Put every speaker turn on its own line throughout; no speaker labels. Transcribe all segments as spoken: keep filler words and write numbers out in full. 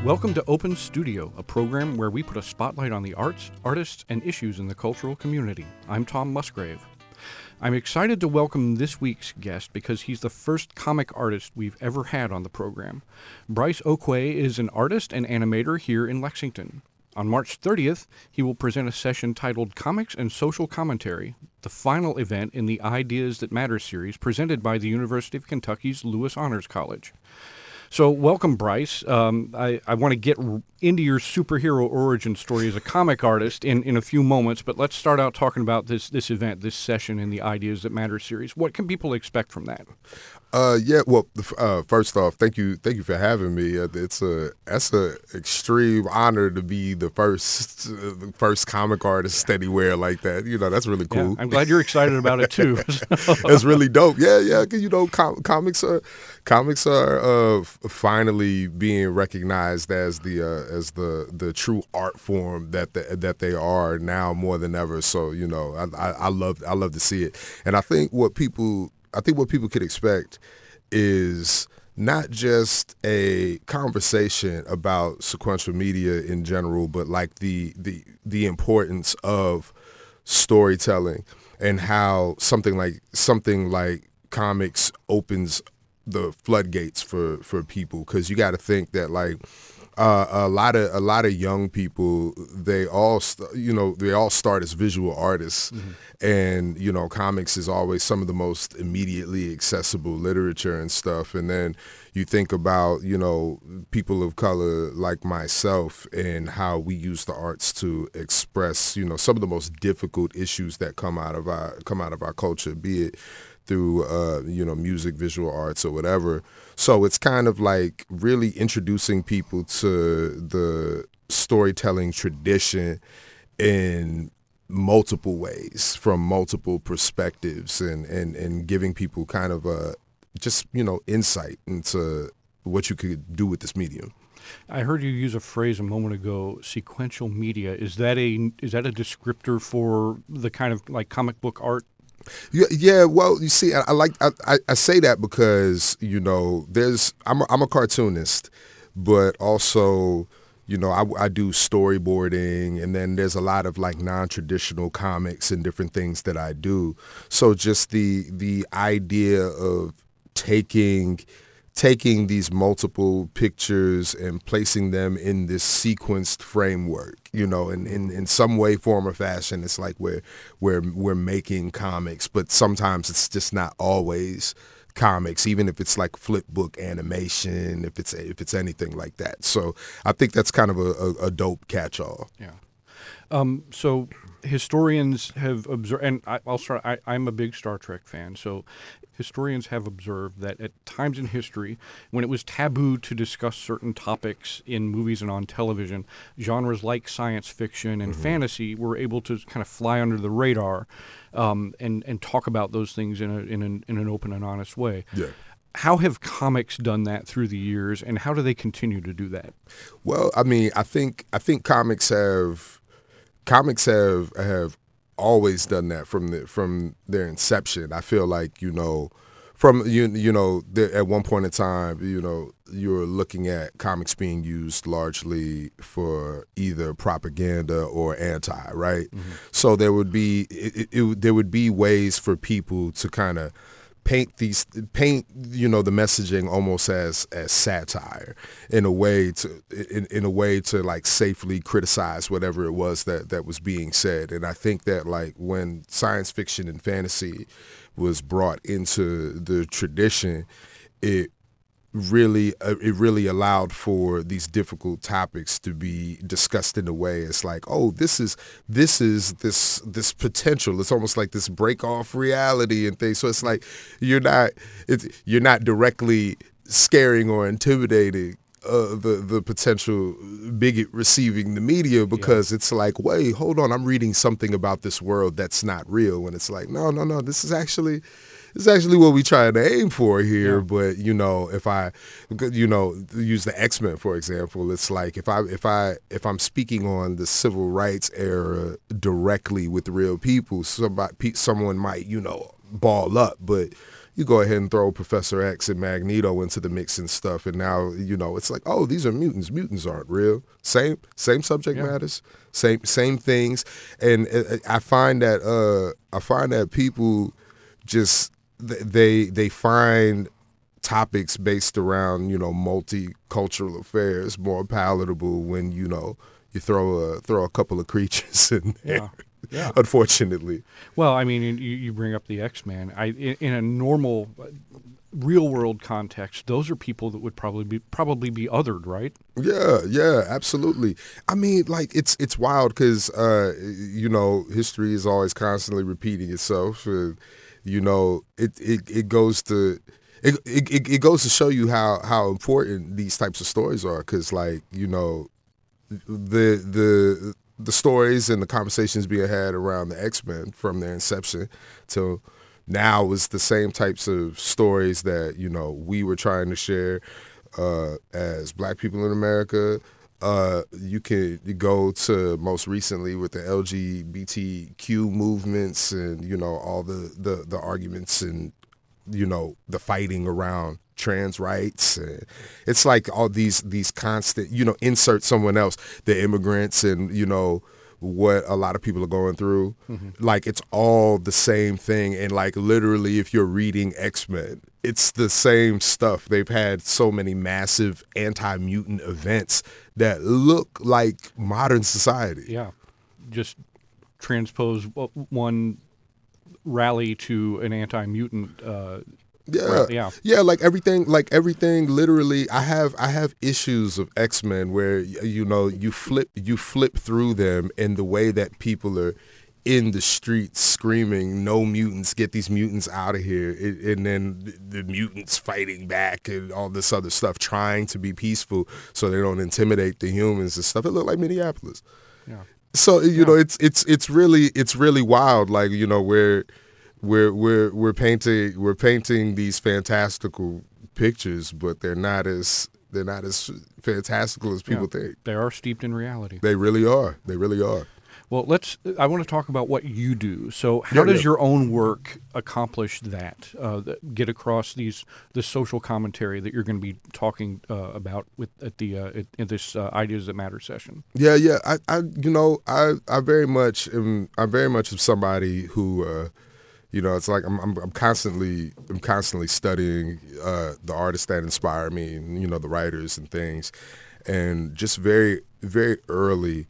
Welcome to Open Studio, a program where we put a spotlight on the arts, artists, and issues in the cultural community. I'm Tom Musgrave. I'm excited to welcome this week's guest because he's the first comic artist we've ever had on the program. Bryce Oquay is an artist and animator here in Lexington. On March thirtieth, he will present a session titled Comics and Social Commentary, the final event in the Ideas That Matter series presented by the University of Kentucky's Lewis Honors College. So welcome, Bryce. Um, I, I want to get r- into your superhero origin story as a comic artist in, in a few moments, but let's start out talking about this this event, this session in the Ideas That Matter series. What can people expect from that?
Uh, yeah, well, uh, first off, thank you, thank you for having me. Uh, It's a that's a extreme honor to be the first uh, the first comic artist anywhere like that. You know, that's really cool.
Yeah, I'm glad you're excited about it too.
That's really dope. Yeah, yeah. 'Cause, you know, com- comics are comics are uh, f- finally being recognized as the uh, as the the true art form that the, that they are now more than ever. So you know, I, I, I love I love to see it, and I think what people. I think what people could expect is not just a conversation about sequential media in general, but like the the the importance of storytelling and how something like something like comics opens the floodgates for for people. Because you got to think that like. Uh, a lot of a lot of young people, they all st- you know they all start as visual artists, mm-hmm. and you know comics is always some of the most immediately accessible literature and stuff. And then you think about you know people of color like myself and how we use the arts to express you know some of the most difficult issues that come out of our come out of our culture, be it through uh, you know music, visual arts, or whatever. So it's kind of like really introducing people to the storytelling tradition in multiple ways, from multiple perspectives, and, and, and giving people kind of a just you know insight into what you could do with this medium.
I heard you use a phrase a moment ago, sequential media. Is that a is that a descriptor for the kind of like comic book art?
Yeah, yeah. Well, you see, I, I like I, I say that because you know, there's I'm a, I'm a cartoonist, but also you know I, I do storyboarding, and then there's a lot of like non-traditional comics and different things that I do. So just the the idea of taking taking these multiple pictures and placing them in this sequenced framework, you know, in, in, in some way, form, or fashion, it's like we're, we're, we're making comics, but sometimes it's just not always comics, even if it's like flip book animation, if it's if it's anything like that. So I think that's kind of a, a, a dope catch-all.
Yeah. Um, so historians have observed, and I, I'll start, I, I'm a big Star Trek fan, so historians have observed that at times in history, when it was taboo to discuss certain topics in movies and on television, genres like science fiction and mm-hmm. fantasy were able to kind of fly under the radar um, and, and talk about those things in, a, in, an, in an open and honest way.
Yeah.
How have comics done that through the years, and how do they continue to do that?
Well, I mean, I think I think comics have comics have have always done that from the from their inception. I feel like you know, from you you know, there, at one point in time, you know, you were looking at comics being used largely for either propaganda or anti, right? Mm-hmm. So there would be it, it, it, there would be ways for people to kind of paint these paint you know the messaging almost as as satire in a way to in, in a way to like safely criticize whatever it was that that was being said. And I think that like when science fiction and fantasy was brought into the tradition, it really uh, it really allowed for these difficult topics to be discussed in a way. It's like, oh, this is this is this this potential. It's almost like this break off reality and things. So it's like you're not it's you're not directly scaring or intimidating uh, the the potential bigot receiving the media, because yeah. it's like, wait, hold on, I'm reading something about this world that's not real. When it's like, no, no, no, this is actually It's actually what we try to aim for here. Yeah. But you know, if I, you know, use the X-Men for example, it's like if I if I if I'm speaking on the civil rights era directly with real people, somebody someone might you know ball up, but you go ahead and throw Professor X and Magneto into the mix and stuff, and now you know it's like, oh, these are mutants. Mutants aren't real. Same same subject
Yeah.
matters, same same things, and uh, I find that uh, I find that people just they they find topics based around, you know, multicultural affairs more palatable when, you know, you throw a throw a couple of creatures in there.
Yeah. Yeah.
Unfortunately.
Well, I mean, you, you bring up the X-Men. I in, in a normal, uh, real-world context, those are people that would probably be probably be othered, right?
Yeah, yeah, absolutely. I mean, like it's it's wild because uh, you know, history is always constantly repeating itself. And, you know, it, it it goes to it, it it goes to show you how how important these types of stories are. Because, like, you know, the the the stories and the conversations being had around the X-Men from their inception till now is the same types of stories that, you know, we were trying to share uh, as Black people in America. Uh, you could go to most recently with the L G B T Q movements and, you know, all the, the, the arguments and, you know, the fighting around trans rights. And it's like all these these constant, you know, insert someone else, the immigrants and, you know, what a lot of people are going through. Mm-hmm. Like, it's all the same thing. And, like, literally, if you're reading X-Men, it's the same stuff. They've had so many massive anti-mutant events that look like modern society.
Yeah. Just transpose one rally to an anti-mutant uh
Yeah.
yeah,
yeah, like everything, like everything. Literally, I have, I have issues of X-Men where you know you flip, you flip through them, and the way that people are in the streets screaming, "No mutants! Get these mutants out of here!" It, and then the, the mutants fighting back and all this other stuff, trying to be peaceful so they don't intimidate the humans and stuff. It looked like Minneapolis.
Yeah.
So you
yeah.
know, it's it's it's really it's really wild. Like, you know, where. We're we're we're painting we're painting these fantastical pictures, but they're not as they're not as fantastical as people
yeah,
think.
They are steeped in reality.
They really are. They really are.
Well, let's. I want to talk about what you do. So, how
yeah,
does
yeah.
your own work accomplish that? Uh, that get across these the social commentary that you're going to be talking uh, about with at the uh, at, at this uh, Ideas That Matter session?
Yeah, yeah. I, I you know I I very much am I very much am somebody who. Uh, You know, it's like I'm, I'm, I'm constantly, I'm constantly studying uh, the artists that inspire me, and, you know, the writers and things, and just very, very early,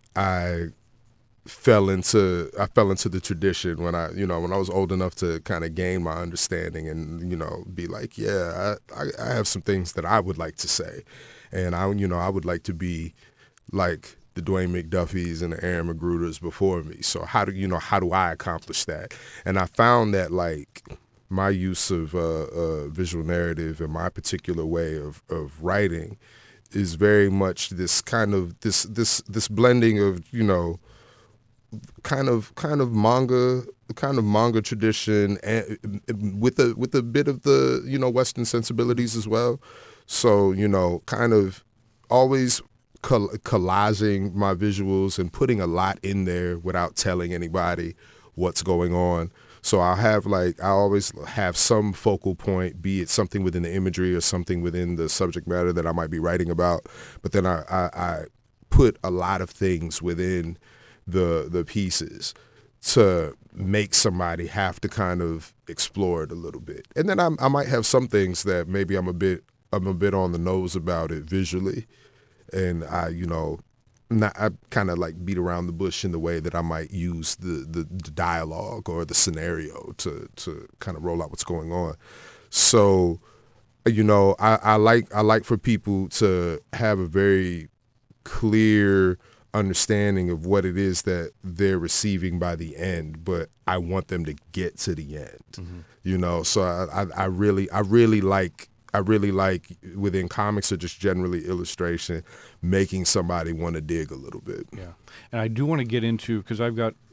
I fell into, I fell into the tradition when I, you know, when I was old enough to kind of gain my understanding and, you know, be like, yeah, I, I, I have some things that I would like to say, and I, you know, I would like to be like the Dwayne McDuffies and the Aaron Magruders before me. So how do you know how do I accomplish that? And I found that, like, my use of uh, uh, visual narrative and my particular way of, of writing is very much this kind of this this this blending of, you know, kind of kind of manga kind of manga tradition and with a with a bit of the, you know, Western sensibilities as well. So, you know, kind of always collaging my visuals and putting a lot in there without telling anybody what's going on. So I have like I always have some focal point, be it something within the imagery or something within the subject matter that I might be writing about. But then I, I, I put a lot of things within the the pieces to make somebody have to kind of explore it a little bit. And then I, I might have some things that maybe I'm a bit I'm a bit on the nose about it visually. And I, you know, not, I kind of like beat around the bush in the way that I might use the, the, the dialogue or the scenario to, to kind of roll out what's going on. So, you know, I, I like I like for people to have a very clear understanding of what it is that they're receiving by the end, but I want them to get to the end. Mm-hmm. You know, so I, I, I really I really like. I really like, within comics or just generally illustration, making somebody want to dig a little bit.
Yeah. And I do want to get into, because I've got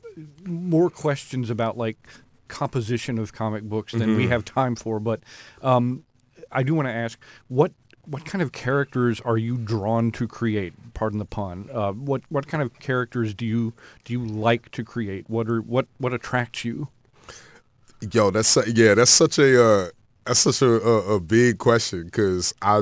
more questions about, like, composition of comic books than mm-hmm. we have time for. But um, I do want to ask, what what kind of characters are you drawn to create? Pardon the pun. Uh, what what kind of characters do you do you like to create? What are what what attracts you?
Yo, that's su- yeah, that's such a uh, that's such a, a, a big question because I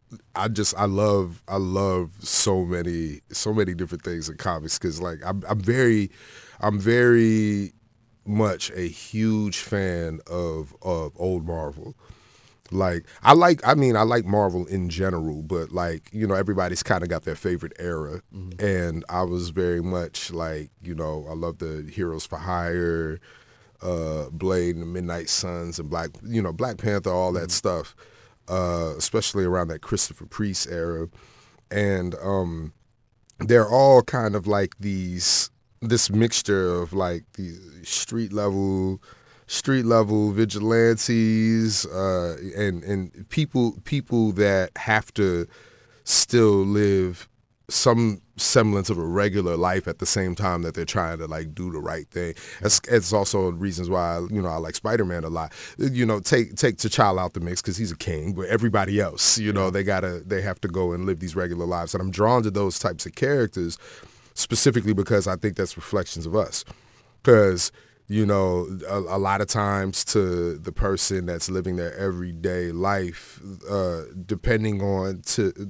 I just I love I love so many so many different things in comics because like I'm I'm very I'm very much a huge fan of of old Marvel. Like I like I mean I like Marvel in general, but like, you know, everybody's kind of got their favorite era. Mm-hmm. And I was very much like, you know, I love the Heroes for Hire, uh, Blade and the Midnight Suns and Black, you know, Black Panther, all that mm-hmm. stuff, uh, especially around that Christopher Priest era. And um, they're all kind of like these, this mixture of like these street level, street level vigilantes, uh, and and people people that have to still live some semblance of a regular life at the same time that they're trying to like do the right thing. That's, that's also reasons why, you know, I like Spider-Man a lot. You know, take take T'Challa out the mix because he's a king, but everybody else, you know, they gotta they have to go and live these regular lives. And I'm drawn to those types of characters specifically because I think that's reflections of us. Because, you know, a, a lot of times to the person that's living their everyday life, uh, depending on to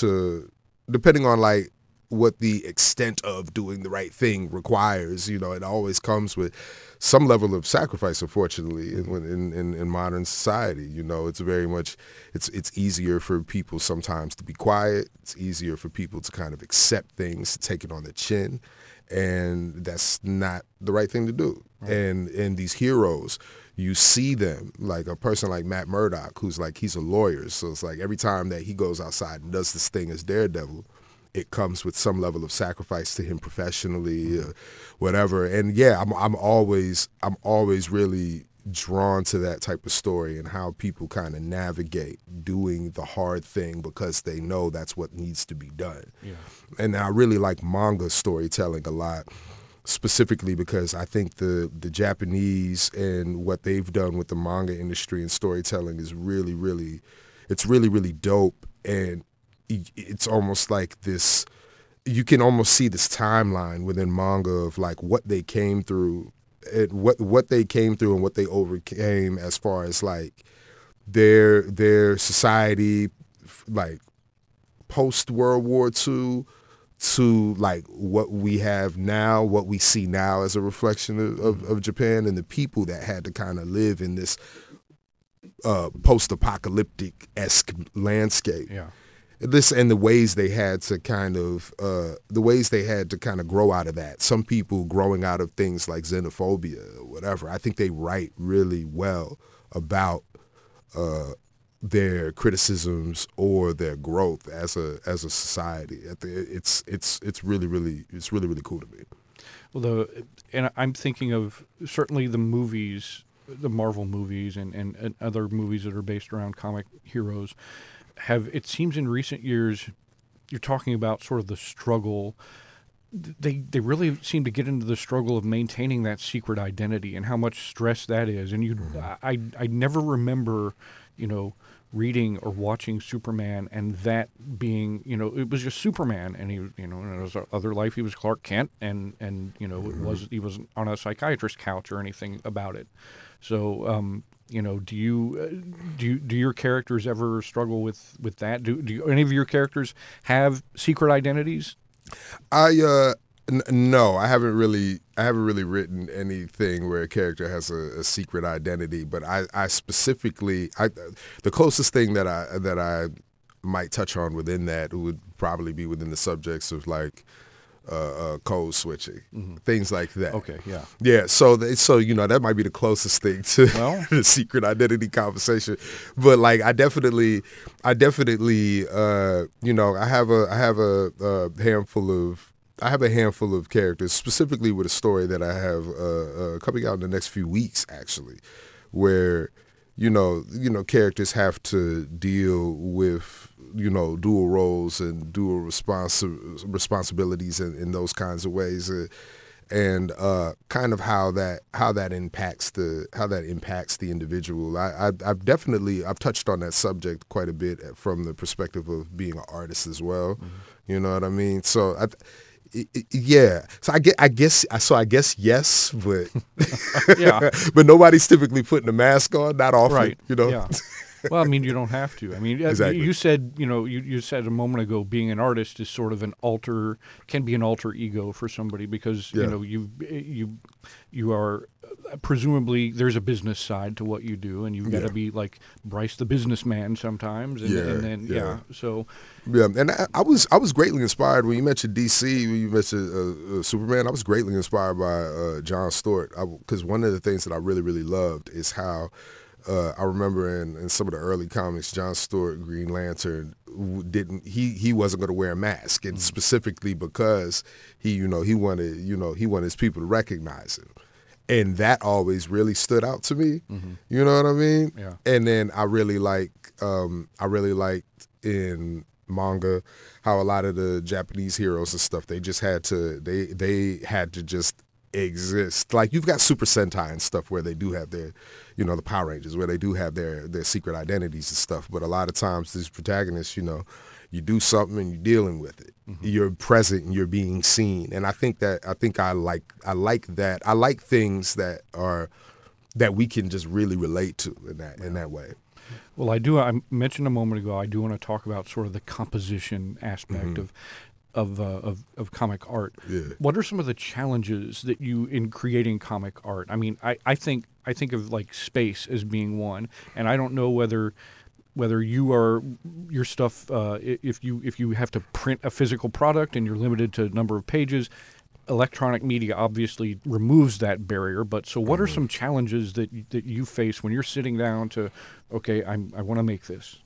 to depending on like what the extent of doing the right thing requires, you know, it always comes with some level of sacrifice, unfortunately, in, in, in, in modern society. You know, it's very much, it's it's easier for people sometimes to be quiet. It's easier for people to kind of accept things, take it on the chin. And that's not the right thing to do. Right. And and these heroes, you see them, like a person like Matt Murdock, who's like, he's a lawyer. So it's like every time that he goes outside and does this thing as Daredevil, it comes with some level of sacrifice to him professionally, uh, whatever. And yeah, I'm I'm always I'm always really drawn to that type of story and how people kind of navigate doing the hard thing because they know that's what needs to be done. Yeah. And I really like manga storytelling a lot, specifically because I think the the Japanese and what they've done with the manga industry and storytelling is really, really, it's really, really dope. And it's almost like this, you can almost see this timeline within manga of like what they came through and what what they came through and what they overcame as far as like their their society, like post World War Two to like what we have now, what we see now as a reflection of, of, of Japan and the people that had to kind of live in this uh, post-apocalyptic-esque landscape. Yeah. This and the ways they had to kind of uh, the ways they had to kind of grow out of that. Some people growing out of things like xenophobia or whatever. I think they write really well about uh, their criticisms or their growth as a as a society. It's it's it's really really it's really really cool to me.
Well, the and I'm thinking of certainly the movies, the Marvel movies, and, and, and other movies that are based around comic heroes. Have it seems in recent years, you're talking about sort of the struggle. They they really seem to get into the struggle of maintaining that secret identity and how much stress that is. And you, mm-hmm. I I never remember, you know, reading or watching Superman and that being, you know, it was just Superman, and he, you know, in his other life he was Clark Kent, and and you know, mm-hmm. it was he wasn't on a psychiatrist's couch or anything about it. So. Um, You know, do you uh, do you, do your characters ever struggle with, with that? Do do you, any of your characters have secret identities?
I uh, n- no, I haven't really I haven't really written anything where a character has a, a secret identity. But I, I specifically I the closest thing that I that I might touch on within that would probably be within the subjects of like. Uh, uh, code switching, mm-hmm. things like that.
Okay, yeah,
yeah. So, they, so you know, that might be the closest thing to well. the secret identity conversation. But like, I definitely, I definitely, uh, you know, I have a, I have a, a handful of, I have a handful of characters, specifically with a story that I have uh, uh, coming out in the next few weeks, actually, where. You know, you know, characters have to deal with, you know, dual roles and dual responsi- responsibilities in, in those kinds of ways, uh, and uh, kind of how that how that impacts the how that impacts the individual. I, I I've definitely I've touched on that subject quite a bit from the perspective of being an artist as well. Mm-hmm. You know what I mean? So I. it, it, yeah. So I get, I guess, so I guess yes, but
yeah,
but nobody's typically putting a mask on. Not often,
right.
you know.
Yeah. Well, I mean, you don't have to. I mean,
Exactly.
you said, you know, you, you said a moment ago, being an artist is sort of an alter, can be an alter ego for somebody because,
Yeah.
you know, you you you are presumably there's a business side to what you do, and you've got to
Yeah.
be like Bryce the businessman sometimes, and,
Yeah,
and then yeah.
yeah.
So
Yeah, and I, I was I was greatly inspired when you mentioned D C, when you mentioned uh, uh, Superman. I was greatly inspired by uh, John Stewart because one of the things that I really really loved is how uh, I remember in, in some of the early comics, John Stewart, Green Lantern, w- didn't he he wasn't going to wear a mask, and
Mm.
specifically because he you know he wanted you know he wanted his people to recognize him. And that always really stood out to me.
Mm-hmm.
You know what I mean?
Yeah.
And then I really like, um, I really liked in manga how a lot of the Japanese heroes and stuff, they just had to, they they had to just exist. Like you've got Super Sentai and stuff where they do have their, you know, the Power Rangers where they do have their their secret identities and stuff. But a lot of times these protagonists, you know, you do something and you're dealing with it. Mm-hmm. You're present and you're being seen. And I think that I think I like I like that. I like things that are that we can just really relate to in that in that way.
Well, I do. I mentioned a moment ago. I do want to talk about sort of the composition aspect
Mm-hmm.
of of, uh, of of comic art.
Yeah.
What are some of the challenges that you in creating comic art? I mean, I, I think I think of like space as being one, and I don't know whether whether you are your stuff uh, i- if you if you have to print a physical product and you're limited to a number of pages. Electronic media obviously removes that barrier, but so what are some challenges that you, that you face when you're sitting down to, okay, I'm, I want to make this?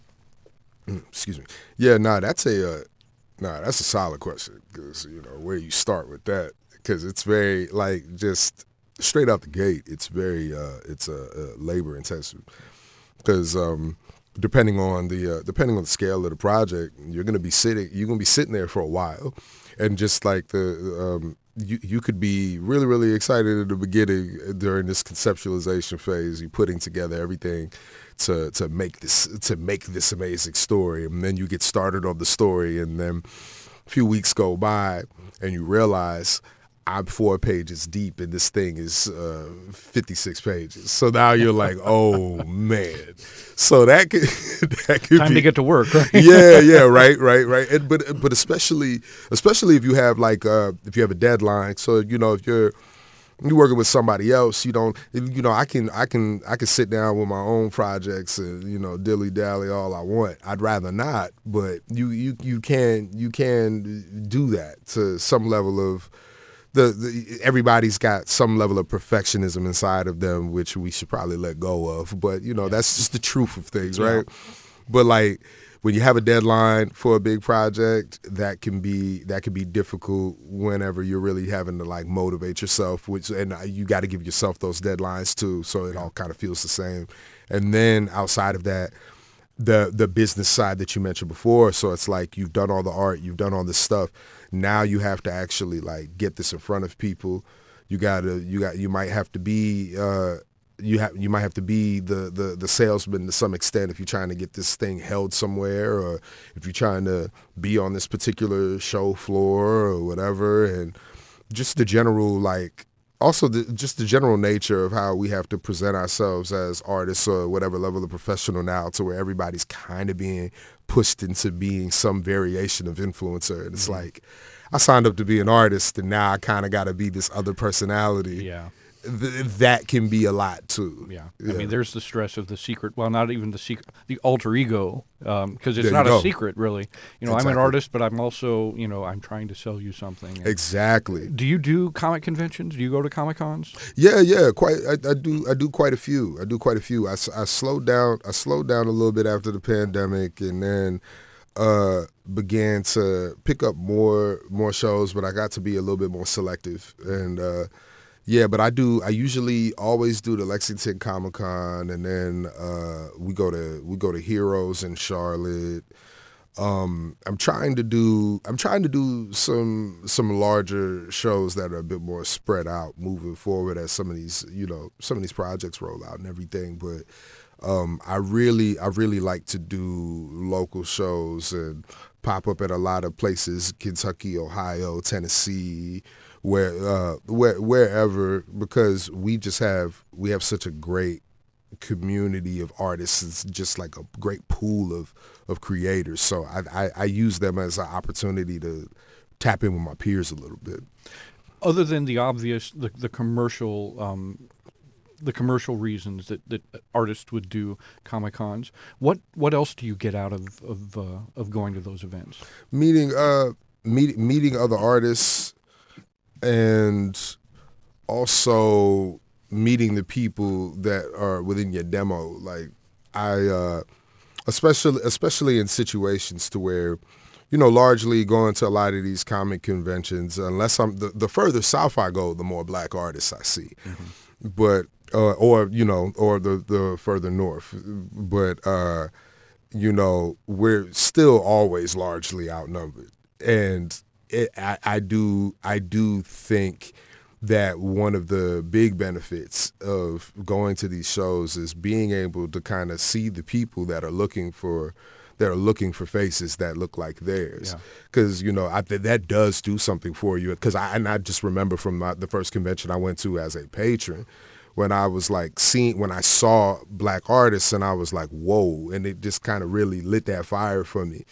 Mm, excuse me. Yeah, nah, that's a uh, nah, that's a solid question because you know where you start with that because it's very like just straight out the gate. It's very uh, it's a uh, uh, labor intensive because um, depending on the uh, depending on the scale of the project, you're gonna be sitting you're gonna be sitting there for a while, and just like the um, you you could be really really excited at the beginning during this conceptualization phase. You're putting together everything to to make this to make this amazing story, and then you get started on the story, and then a few weeks go by, and you realize I'm four pages deep, and this thing is uh, fifty-six pages. So now you're like, oh man. So that could that could
Time
be,
to get to work, right?
yeah, yeah, right, right, right. And, but but especially especially if you have like uh, if you have a deadline. So you know if you're you're working with somebody else, you don't you know I can I can I can sit down with my own projects and you know dilly dally all I want. I'd rather not, but you you you can you can do that to some level of. The, the everybody's got some level of perfectionism inside of them, which we should probably let go of. But you know, that's just the truth of things, right? Yeah. But like when you have a deadline for a big project, that can be that can be difficult whenever you're really having to like motivate yourself. Which and you got to give yourself those deadlines too, so it all kind of feels the same. And then outside of that, the the business side that you mentioned before. So it's like you've done all the art, you've done all this stuff. Now you have to actually like get this in front of people. You gotta you got you might have to be uh, you have you might have to be the, the the salesman to some extent if you're trying to get this thing held somewhere, or if you're trying to be on this particular show floor or whatever, and just the general like. Also, the, just the general nature of how we have to present ourselves as artists or whatever level of professional now, to where everybody's kind of being pushed into being some variation of influencer. And it's mm-hmm. like, I signed up to be an artist, and now I kind of got to be this other personality.
Yeah.
Th- that can be a lot too.
Yeah.
yeah.
I mean, there's the stress of the secret. Well, not even the secret, the alter ego, because um, it's
there
not
you
a
go.
secret, really. You know,
exactly.
I'm an artist, but I'm also, you know, I'm trying to sell you something. And
exactly.
Do you do comic conventions? Do you go to Comic Cons?
Yeah, yeah, quite. I, I do. I do quite a few. I do quite a few. I, I slowed down. I slowed down a little bit after the pandemic, and then uh, began to pick up more more shows. But I got to be a little bit more selective, and. Uh, Yeah, but I do. I usually always do the Lexington Comic Con, and then uh, we go to we go to Heroes in Charlotte. Um, I'm trying to do. I'm trying to do some some larger shows that are a bit more spread out moving forward as some of these you know some of these projects roll out and everything. But Um, I really, I really like to do local shows and pop up at a lot of places, Kentucky, Ohio, Tennessee, where, uh, where, wherever, because we just have, we have such a great community of artists. It's just like a great pool of, of creators. So I, I, I use them as an opportunity to tap in with my peers a little bit.
Other than the obvious, the, the commercial, um, the commercial reasons that, that artists would do Comic-Cons, what what else do you get out of of, uh, of going to those events?
Meeting uh meet, meeting other artists, and also meeting the people that are within your demo. Like I, uh, especially especially in situations to where, you know, largely going to a lot of these comic conventions, unless I'm the, the further south I go, the more black artists I see. Mm-hmm. But uh, or you know, or the the further north. But uh, you know, we're still always largely outnumbered, and it, I, I do I do think that one of the big benefits of going to these shows is being able to kind of see the people that are looking for that are looking for faces that look like theirs. Because, yeah. you know, I, that does do something for you. Because I, and I just remember from my, the first convention I went to as a patron, when I was like seeing, when I saw black artists and I was like, whoa, and it just kind of really lit that fire for me.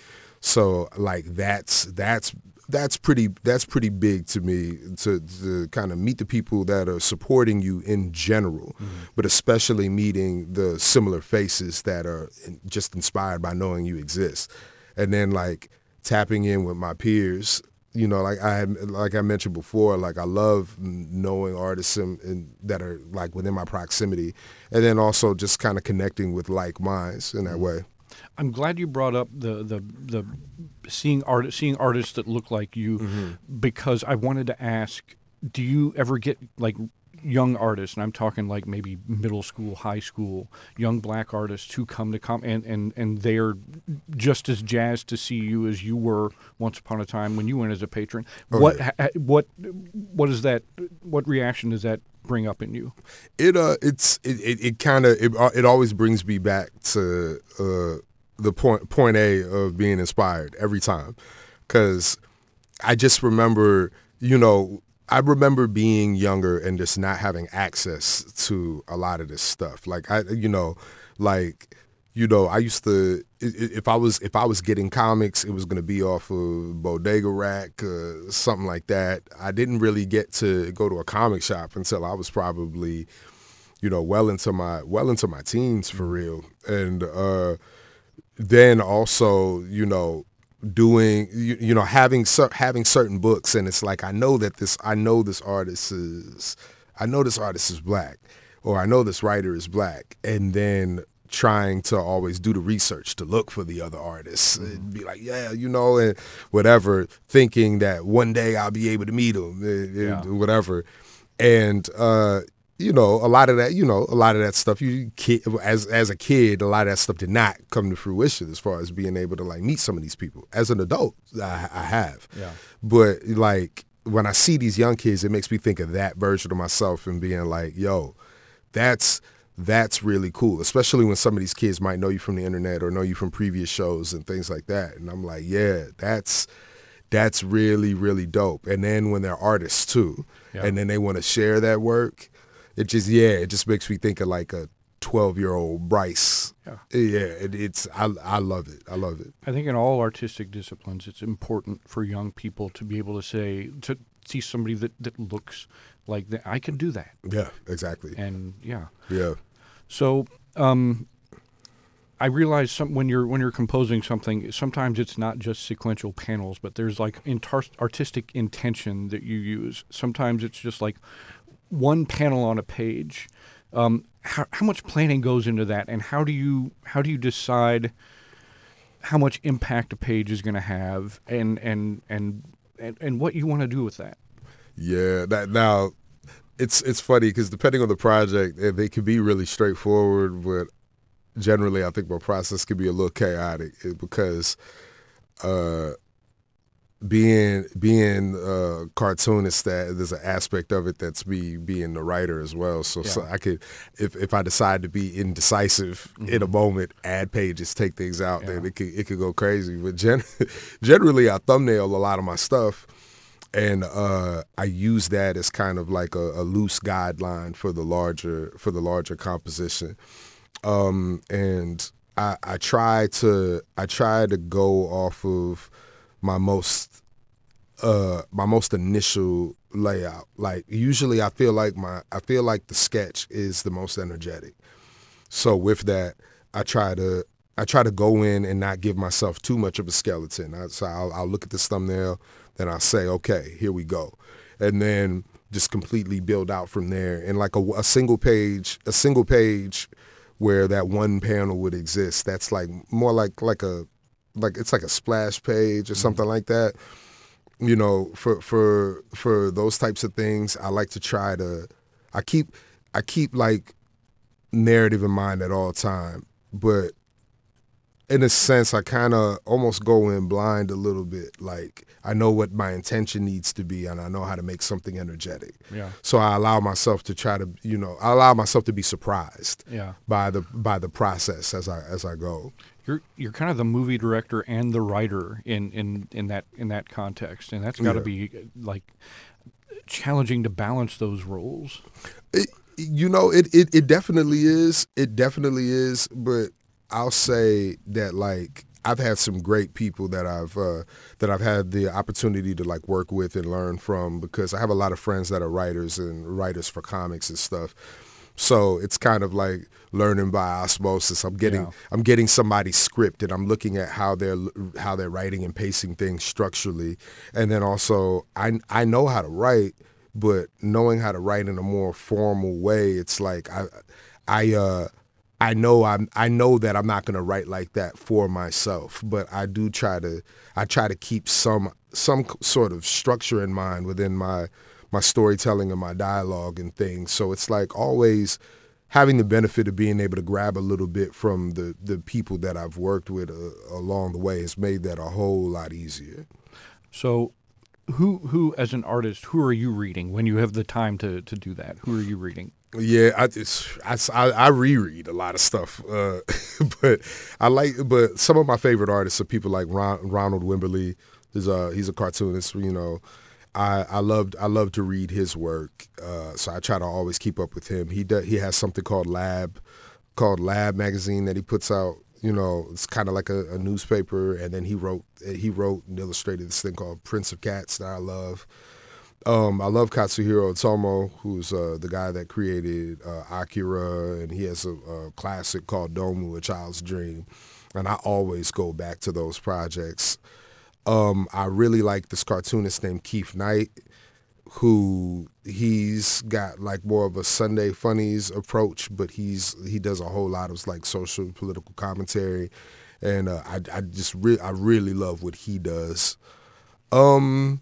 So like that's, that's, That's pretty. That's pretty big to me to, to kind of meet the people that are supporting you in general, mm-hmm. but especially meeting the similar faces that are just inspired by knowing you exist, and then like tapping in with my peers. You know, like I like I mentioned before, like I love knowing artists in, in, that are like within my proximity, and then also just kind of connecting with like minds in that mm-hmm. way.
I'm glad you brought up the the, the seeing art seeing artists that look like you, mm-hmm. because I wanted to ask, do you ever get like young artists, and I'm talking like maybe middle school, high school, young black artists who come to come and, and, and they're just as jazzed to see you as you were once upon a time when you went as a patron. Oh, what yeah. ha, what what is that? What reaction does that bring up in you?
It uh, it's it it, it kind of it, it always brings me back to uh. the point point A of being inspired every time, because I just remember, you know, I remember being younger and just not having access to a lot of this stuff. Like I, you know, like, you know, I used to, if I was if I was getting comics, it was going to be off of Bodega Rack, uh, something like that. I didn't really get to go to a comic shop until I was probably, you know, well into my well into my teens for real, and. uh Then also, you know, doing, you, you know, having cer- having certain books, and it's like I know that this, I know this artist is, I know this artist is black, or I know this writer is black, and then trying to always do the research to look for the other artists, mm-hmm. and be like, yeah, you know, and whatever, thinking that one day I'll be able to meet them, and, yeah. and whatever, and. uh You know, a lot of that, you know, a lot of that stuff, you kid, as as a kid, a lot of that stuff did not come to fruition as far as being able to, like, meet some of these people. As an adult, I, I have.
Yeah.
But, like, when I see these young kids, it makes me think of that version of myself and being like, yo, that's that's really cool, especially when some of these kids might know you from the internet or know you from previous shows and things like that. And I'm like, yeah, that's that's really, really dope. And then when they're artists, too, yeah. and then they want to share that work, It just yeah, it just makes me think of like a twelve-year-old Bryce. Yeah, yeah it, it's I I love it. I love it.
I think in all artistic disciplines, it's important for young people to be able to say to see somebody that, that looks like that. I can do that.
Yeah, exactly.
And yeah,
yeah.
So um, I realize some, when you're when you're composing something, sometimes it's not just sequential panels, but there's like intar- artistic intention that you use. Sometimes it's just like one panel on a page. Um, how, how much planning goes into that, and how do you how do you decide how much impact a page is going to have, and and, and and and what you want to do with that?
Yeah, that now it's it's funny because depending on the project, they can be really straightforward, but generally, I think my process can be a little chaotic because uh, being being a cartoonist, that there's an aspect of it that's me being the writer as well. So,
Yeah.
so I could, if if I decide to be indecisive
Mm-hmm.
in a moment, add pages, take things out,
Yeah.
then it could it could go crazy. But gen- generally, I thumbnail a lot of my stuff, and uh, I use that as kind of like a, a loose guideline for the larger for the larger composition. Um, and I, I try to I try to go off of my most uh my most initial layout. Like usually I feel like my I feel like the sketch is the most energetic. So with that, I try to I try to go in and not give myself too much of a skeleton. I, so I'll, I'll look at this thumbnail, then I'll say, okay, here we go, and then just completely build out from there. And like a, a single page, a single page where that one panel would exist. That's like more like like a like it's like a splash page or something like that. You know, for for for those types of things, I like to try to. I keep I keep like narrative in mind at all time, but in a sense, I kind of almost go in blind a little bit. Like I know what my intention needs to be, and I know how to make something energetic.
Yeah.
So I allow myself to try to, you know, I allow myself to be surprised.
Yeah.
By the by the process as I as I go.
You're you're kind of the movie director and the writer in, in, in that in that context, and that's got to
Yeah.
be like challenging to balance those roles.
It, you know, it, it it definitely is. It definitely is. But I'll say that like I've had some great people that I've uh, that I've had the opportunity to like work with and learn from, because I have a lot of friends that are writers and writers for comics and stuff. So it's kind of like learning by osmosis. I'm getting
Yeah.
I'm getting somebody's script, and I'm looking at how they're how they're writing and pacing things structurally, and then also I I know how to write, but knowing how to write in a more formal way, it's like I I uh I know I'm I know that I'm not going to write like that for myself, but I do try to I try to keep some some sort of structure in mind within my my storytelling and my dialogue and things. So it's like always having the benefit of being able to grab a little bit from the, the people that I've worked with uh, along the way has made that a whole lot easier.
So, who who as an artist, who are you reading when you have the time to, to do that? Who are you reading?
Yeah, I just I, I, I reread a lot of stuff, uh, but I like. But some of my favorite artists are people like Ron, Ronald Wimberly. He's a he's a cartoonist. You know, I I loved I love to read his work, uh, so I try to always keep up with him. He does, he has something called Lab, called Lab magazine that he puts out. You know, it's kind of like a, a newspaper, and then he wrote he wrote and illustrated this thing called Prince of Cats that I love. Um, I love Katsuhiro Otomo, who's uh, the guy that created uh, Akira, and he has a, a classic called Domu, A Child's Dream, and I always go back to those projects. Um, I really like this cartoonist named Keith Knight, who he's got like more of a Sunday Funnies approach, but he's he does a whole lot of like social political commentary, and uh, I I just re- I really love what he does. Um.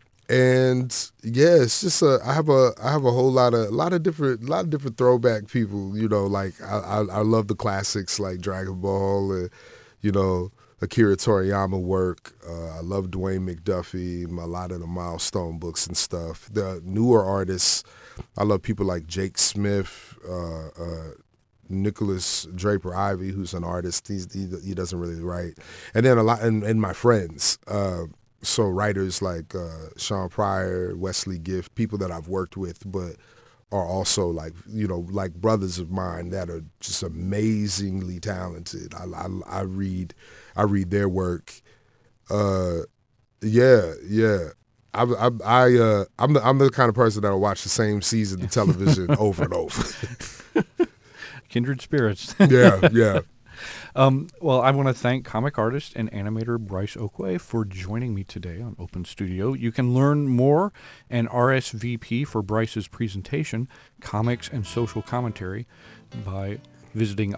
And yeah, it's just a, I have a I have a whole lot of a lot of different a lot of different throwback people. You know, like I I, I love the classics like Dragon Ball, and you know Akira Toriyama work. Uh, I love Dwayne McDuffie, a lot of the Milestone books and stuff. The newer artists, I love people like Jake Smith, uh, uh, Nicholas Draper Ivy, who's an artist. He's, he he doesn't really write, and then a lot and, and my friends. Uh, So writers like uh, Sean Pryor, Wesley Gift, people that I've worked with, but are also like, you know, like brothers of mine that are just amazingly talented. I, I, I read, I read their work. Uh, yeah, yeah. I, I, I uh, I'm the, I'm the kind of person that'll watch the same season of television over and over.
Kindred spirits.
yeah, yeah.
Um, well, I want to thank comic artist and animator Bryce Oakway for joining me today on Open Studio. You can learn more and R S V P for Bryce's presentation, Comics and Social Commentary, by visiting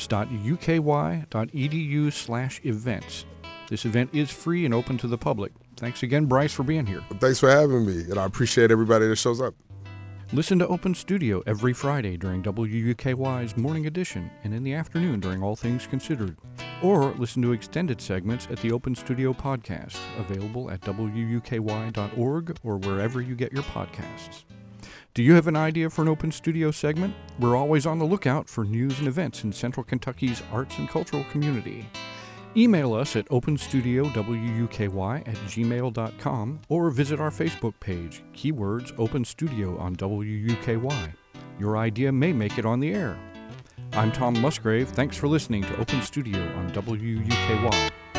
honors.uky.edu slash events. This event is free and open to the public. Thanks again, Bryce, for being here.
Thanks for having me, and I appreciate everybody that shows up.
Listen to Open Studio every Friday during W U K Y's Morning Edition and in the afternoon during All Things Considered. Or listen to extended segments at the Open Studio Podcast, available at W U K Y dot org or wherever you get your podcasts. Do you have an idea for an Open Studio segment? We're always on the lookout for news and events in Central Kentucky's arts and cultural community. Email us at openstudiowuky at gmail dot com or visit our Facebook page, keywords Open Studio on W U K Y. Your idea may make it on the air. I'm Tom Musgrave. Thanks for listening to Open Studio on W U K Y.